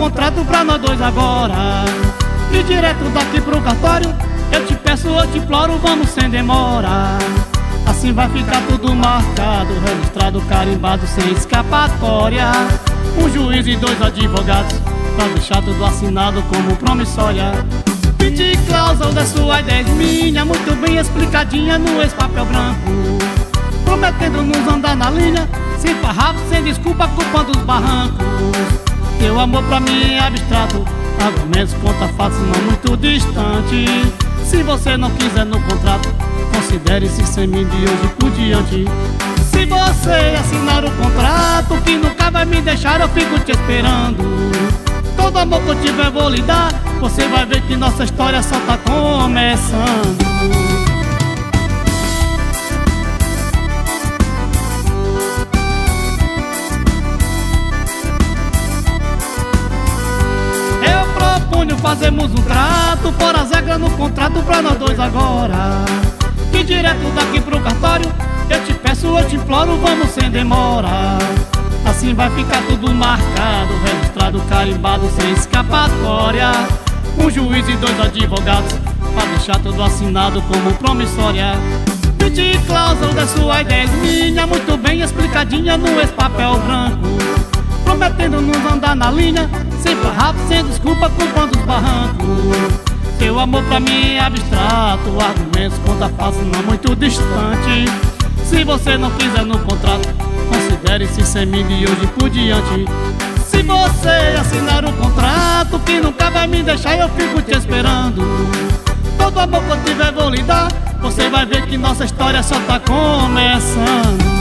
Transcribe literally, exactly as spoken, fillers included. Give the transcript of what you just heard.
contrato pra nós dois agora. E direto daqui pro cartório, eu te peço, eu te imploro, vamos sem demora. Assim vai ficar tudo marcado, registrado, carimbado, sem escapatória. Um juiz e dois advogados pra deixar tudo assinado como promissória. Pedi cláusula da sua ideia minha, muito bem explicadinha no ex-papel branco, prometendo nos andar na linha, sem farrapo, sem desculpa, culpando os barrancos. Teu amor pra mim é abstrato, argumentos contra fatos não muito distante. Se você não quiser no contrato, considere-se sem mim de hoje por diante. Se você assinar o contrato que nunca vai me deixar, eu fico te esperando. Todo amor que eu tiver vou lhe dar, você vai ver que nossa história só tá começando. Fazemos um trato, fora as regras no contrato pra nós dois agora. E direto daqui pro cartório, eu te peço, eu te imploro, vamos sem demora. Assim vai ficar tudo marcado, registrado, carimbado, sem escapatória. Um juiz e dois advogados pra deixar tudo assinado como promissória. Pedi cláusula da sua ideia minha, muito bem explicadinha no ex-papel branco, prometendo nos andar na linha, sem farrapo, sem desculpa, culpando os barrancos. Teu amor pra mim é abstrato, argumentos contra fatos não muito distante. Se você não quiser no contrato, considere-se sem mim de hoje por diante. Se você assinar o contrato que nunca vai me deixar, eu fico te esperando. Todo amor que eu tiver vou lhe dar, você vai ver que nossa história só tá começando.